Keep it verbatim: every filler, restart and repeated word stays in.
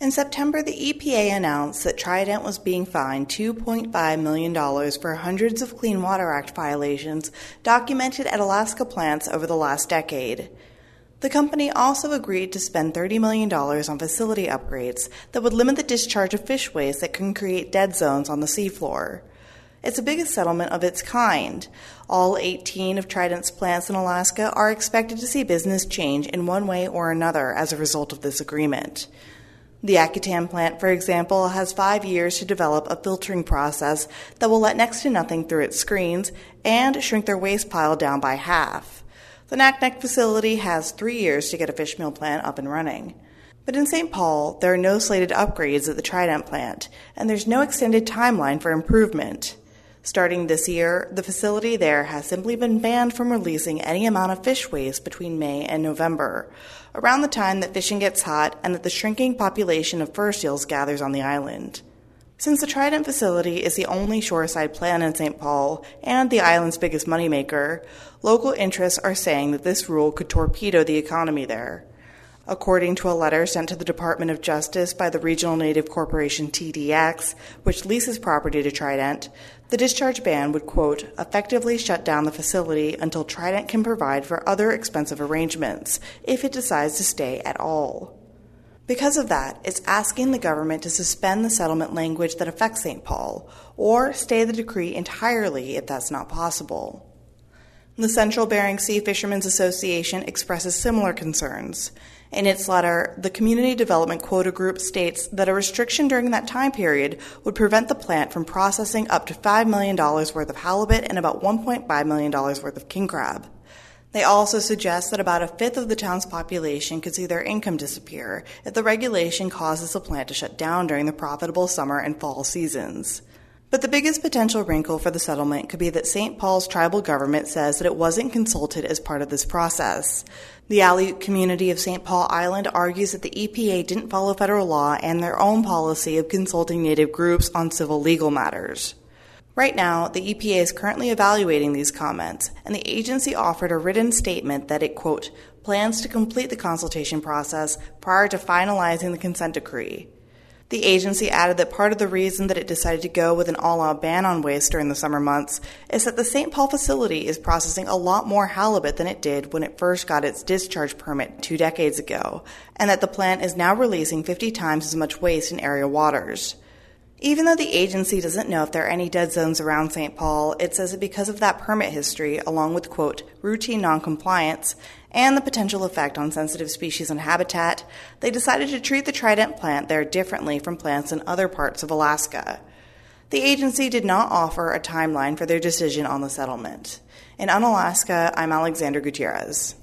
In September, the E P A announced that Trident was being fined two point five million dollars for hundreds of Clean Water Act violations documented at Alaska plants over the last decade. The company also agreed to spend thirty million dollars on facility upgrades that would limit the discharge of fish waste that can create dead zones on the seafloor. It's the biggest settlement of its kind. All eighteen of Trident's plants in Alaska are expected to see business change in one way or another as a result of this agreement. The Akutan plant, for example, has five years to develop a filtering process that will let next to nothing through its screens and shrink their waste pile down by half. The Naknek facility has three years to get a fish meal plant up and running. But in Saint Paul, there are no slated upgrades at the Trident plant, and there's no extended timeline for improvement. Starting this year, the facility there has simply been banned from releasing any amount of fish waste between May and November, around the time that fishing gets hot and that the shrinking population of fur seals gathers on the island. Since the Trident facility is the only shoreside plant in Saint Paul and the island's biggest moneymaker, local interests are saying that this rule could torpedo the economy there. According to a letter sent to the Department of Justice by the Regional Native Corporation T D X, which leases property to Trident, the discharge ban would, quote, effectively shut down the facility until Trident can provide for other expensive arrangements, if it decides to stay at all. Because of that, it's asking the government to suspend the settlement language that affects Saint Paul, or stay the decree entirely if that's not possible. The Central Bering Sea Fishermen's Association expresses similar concerns. In its letter, the Community Development Quota Group states that a restriction during that time period would prevent the plant from processing up to five million dollars worth of halibut and about one point five million dollars worth of king crab. They also suggest that about a fifth of the town's population could see their income disappear if the regulation causes the plant to shut down during the profitable summer and fall seasons. But the biggest potential wrinkle for the settlement could be that Saint Paul's tribal government says that it wasn't consulted as part of this process. The Aleut community of Saint Paul Island argues that the E P A didn't follow federal law and their own policy of consulting Native groups on civil legal matters. Right now, the E P A is currently evaluating these comments, and the agency offered a written statement that it, quote, plans to complete the consultation process prior to finalizing the consent decree. The agency added that part of the reason that it decided to go with an all-out ban on waste during the summer months is that the Saint Paul facility is processing a lot more halibut than it did when it first got its discharge permit two decades ago, and that the plant is now releasing fifty times as much waste in area waters. Even though the agency doesn't know if there are any dead zones around Saint Paul, it says that because of that permit history, along with, quote, routine noncompliance, and the potential effect on sensitive species and habitat, they decided to treat the Trident plant there differently from plants in other parts of Alaska. The agency did not offer a timeline for their decision on the settlement. In Unalaska, I'm Alexander Gutierrez.